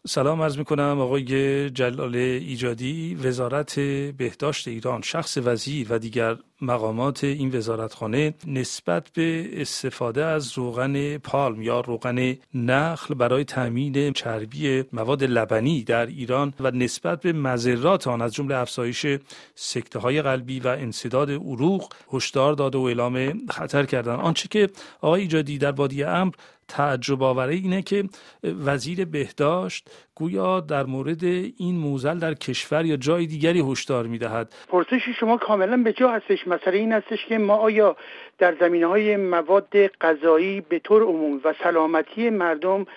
سلام عرض میکنم آقای جلال ایجادی. وزارت بهداشت ایران، شخص وزیر و دیگر مقامات این وزارتخانه نسبت به استفاده از روغن پالم یا روغن نخل برای تامین چربی مواد لبنی در ایران و نسبت به مضرات آن از جمله افزایش سکته‌های قلبی و انسداد عروق هشدار داده و اعلام خطر کردند. آنچه که آقای ایجادی در بادی امر تعجب آوره اینه که وزیر بهداشت گویا در مورد این معضل در کشور یا جای دیگری هشدار می‌دهد. پرسش شما کاملا به جا هستش. مسئله این هستش که ما آیا در زمینه‌های مواد غذایی به طور عموم و سلامتی مردم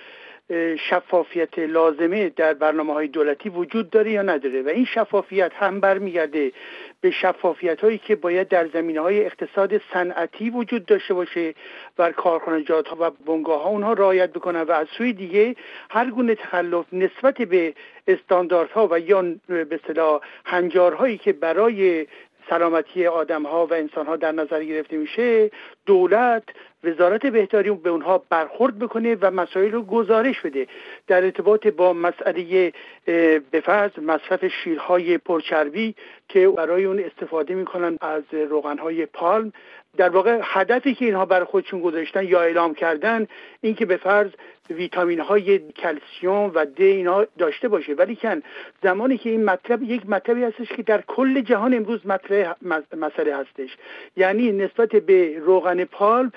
شفافیت لازمه در برنامه‌های دولتی وجود داره یا نداره، و این شفافیت هم برمیگرده به شفافیت‌هایی که باید در زمینه‌های اقتصاد صنعتی وجود داشته باشه و کارخانجات‌ها و بنگاه‌ها اونها رعایت بکنن، و از سوی دیگه هر گونه تخلف نسبت به استانداردها و یا به اصطلاح هنجارهایی که برای سلامتی آدم‌ها و انسان‌ها در نظر گرفته میشه، دولت وزارت بهداری به اونها برخورد بکنه و مسائل رو گزارش بده. در ارتباط با مسئله به فرض مصرف شیرهای پرچربی که برای اون استفاده میکنن از روغنهای پالم، در واقع هدفی که اینها برای خودشون گذاشتن یا اعلام کردن این که به فرض ویتامین های کلسیم و د اینا داشته باشه، ولی کن زمانی که این مطلب یک مطلبی هستش که در کل جهان امروز مسئله هستش، یعنی نسبت به روغن پالم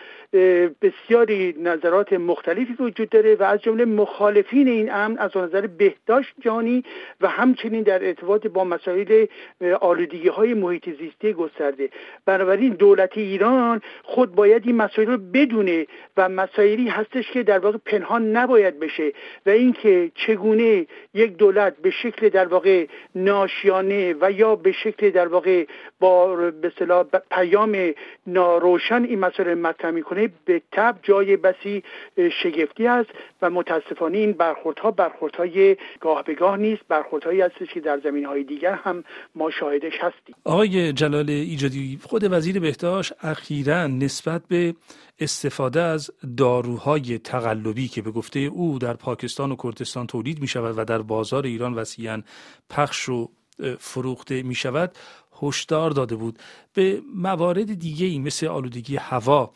بسیاری نظرات مختلفی وجود داره و از جمله مخالفین این امر از نظر بهداشت جهانی و همچنین در ارتباط با مسائل آلودگی های محیط زیستی گسترده. بنابراین دولت ایران خود باید این مسائل رو بدونه و مسائلی هستش که در واقع پنهان نباید بشه، و اینکه چگونه یک دولت به شکل در واقع ناشیانه و یا به شکل در واقع با به اصطلاح پیام ناروشن این مسائل مطرح میکنه به تبع جای بسی شگفتی است و متاسفانه این برخوردهای گاه به گاه نیست، برخوردهایی هستش که در زمینهای دیگر هم ما شاهدش هستیم. آقای جلال ایجادی، خود وزیر بهداشت اخیراً نسبت به استفاده از داروهای تقلبی که به گفته او در پاکستان و کردستان تولید می شود و در بازار ایران وسیعاً پخش و فروخته می شود هشدار داده بود. به موارد دیگه‌ای مثل آلودگی هوا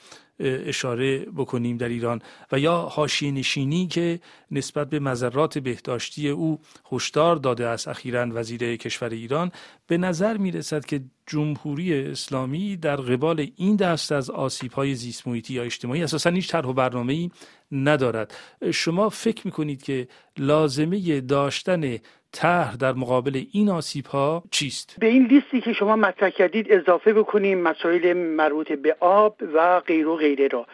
اشاره بکنیم در ایران و یا حاشیه نشینی که نسبت به مضرات بهداشتی او هشدار داده است اخیراً وزیر کشور ایران، به نظر می رسد که جمهوری اسلامی در قبال این دست از آسیب‌های زیست محیطی یا اجتماعی اساساً هیچ طرح و برنامه‌ای ندارد. شما فکر می‌کنید که لازمه داشتن طرح در مقابل این آسیب‌ها چیست؟ به این لیستی که شما مطرح کردید اضافه بکنیم مسائل مربوط به آب و غیره و غیره را.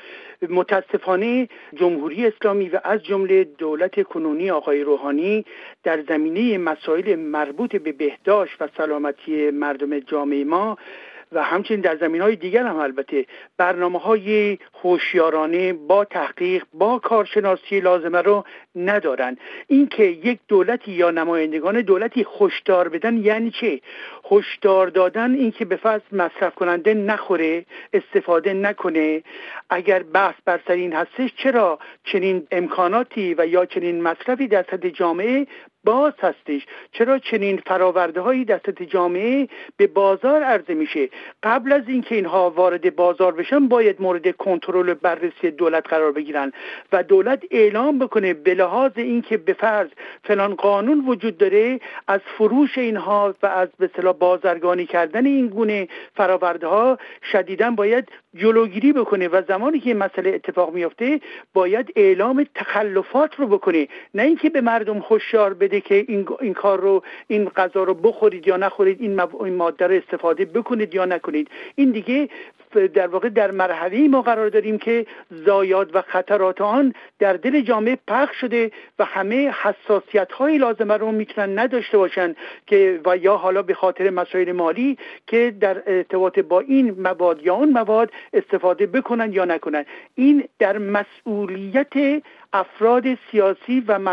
متاسفانه جمهوری اسلامی و از جمله دولت کنونی آقای روحانی در زمینه مسائل مربوط به بهداشت و سلامتی مردم جامعه ما و همچنین در زمینه‌های دیگر هم البته برنامه‌های هوشیارانه با تحقیق با کارشناسی لازمه رو ندارن. این که یک دولتی یا نمایندگان دولتی هشدار بدن یعنی چه؟ هشدار دادن این که به فرض مصرف کننده نخوره، استفاده نکنه. اگر بحث بر سر این هستش چرا چنین امکاناتی و یا چنین مصرفی در سطح جامعه باز هستش؟ چرا چنین فراورده هایی در سطح جامعه به بازار عرضه میشه؟ قبل از اینکه اینها وارد بازار بشن باید مورد کنترل و بررسی دولت قرار بگیرن و دولت اعلام بکنه به لحاظ اینکه به فرض فلان قانون وجود داره از فروش اینها و از به اصطلاح بازرگانی کردن این گونه فراورده ها شدیداً باید جلوگیری بکنه و زمانی که این مسئله اتفاق میفته باید اعلام تخلفات رو بکنه، نه اینکه به مردم هشدار بده که این کار رو، این غذا رو بخورید یا نخورید، این ماده رو استفاده بکنید یا نکنید. این دیگه در واقع در مرحله‌ای ما قرار داریم که ضایعات و خطرات آن در دل جامعه پخش شده و همه حساسیت‌های لازمه رو میتونن نداشته باشن که و یا حالا به خاطر مسائل مالی که در ارتباط با این مواد یا اون مواد استفاده بکنن یا نکنن. این در مسئولیت افراد سیاسی و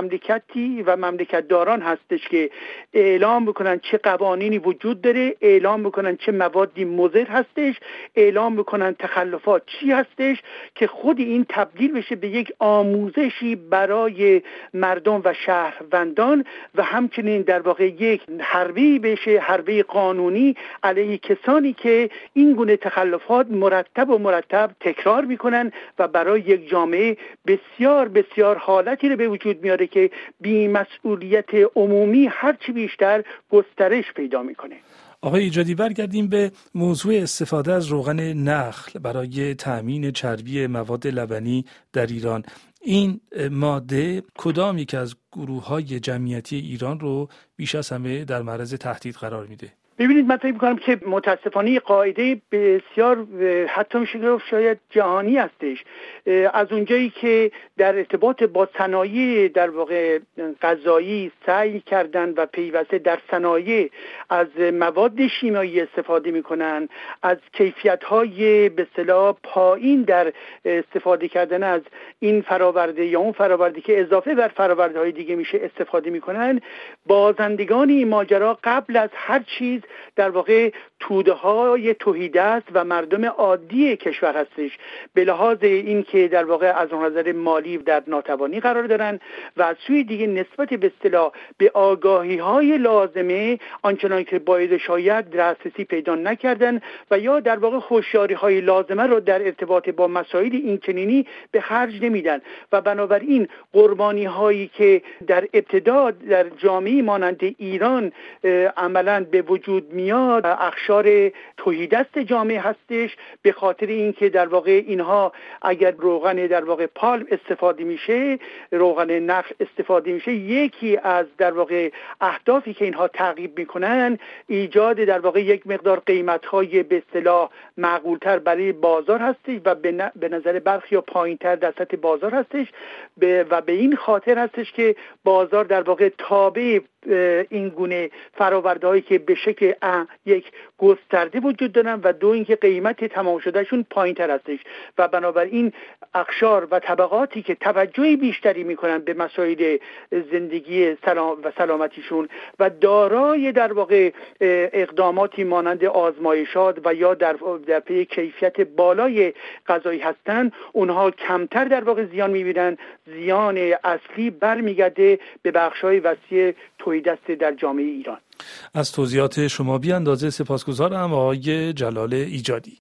مملکتداران هستش که اعلام بکنن چه قوانینی وجود داره، اعلام بکنن چه موادی مضر هستش، اعلام بکنن تخلفات چی هستش، که خود این تبدیل بشه به یک آموزشی برای مردم و شهروندان و همچنین در واقع یک حربی بشه، حربه قانونی علیه کسانی که این گونه تخلفات مرتب تکرار میکنن و برای یک جامعه بسیار بسیار حالتی رو به وجود میاره که بی‌مسئولیت عمومی هرچی بیشتر گسترش پیدا میکنه. آقای ایجادی، برگردیم به موضوع استفاده از روغن نخل برای تأمین چربی مواد لبنی در ایران. این ماده کدام یک از گروه‌های جمعیتی ایران رو بیش از همه در معرض تهدید قرار میده؟ ببینید، من فکر می‌کنم که متاسفانه قاعده بسیار حتی میشه گفت شاید جهانی هستش. از اونجایی که در ارتباط با صنایع در واقع غذایی سعی کردن و پیوسته در صنایع از مواد شیمیایی استفاده میکنن، از کیفیت‌های به اصطلاح پایین در استفاده کردن از این فراورده یا اون فراورده که اضافه بر فرآورده‌های دیگه میشه استفاده میکنن، بازندگان این ماجرا قبل از هر چیز در واقع توده‌های توحیدست و مردم عادی کشور هستش، به لحاظ این که در واقع از نظر مالی در ناتوانی قرار دارن و از سوی دیگه نسبت به اصطلاح به آگاهی‌های لازمه آنچنان که باید شاید دسترسی پیدا نکردن و یا در واقع هوشیاری‌های لازمه رو در ارتباط با مسائل این چنینی به خرج نمیدن و بنابراین قربانی‌هایی که در ابتدا در جامعه مانند ایران عملاً به وجود میاد اخشار توحیدست جامعه هستش، به خاطر اینکه در واقع اینها اگر روغن در واقع پالم استفاده میشه، روغن نخل استفاده میشه، یکی از در واقع اهدافی که اینها تعقیب میکنن ایجاد در واقع یک مقدار قیمت‌های به اصطلاح معقول‌تر برای بازار هستش و به نظر برخی پایین‌تر در سطح بازار هستش و به این خاطر هستش که بازار در واقع تابع این گونه فرآورده‌هایی که به شکل یک گسترده وجود دارن و دو اینکه قیمت تمام شدهشون پایین‌تر هستش و بنابراین اقشار و طبقاتی که توجهی بیشتری میکنن به مسائل زندگی و سلامتیشون و دارای در واقع اقداماتی مانند آزمایشات و یا در پی کیفیت بالای غذایی هستن، اونها کمتر در واقع زیان میبینن. زیان اصلی برمیگرده به بخش‌های وسیع توحیدست در جامعه ایران. از توضیحات شما بی اندازه سپاسگزارم آقای جلال ایجادی.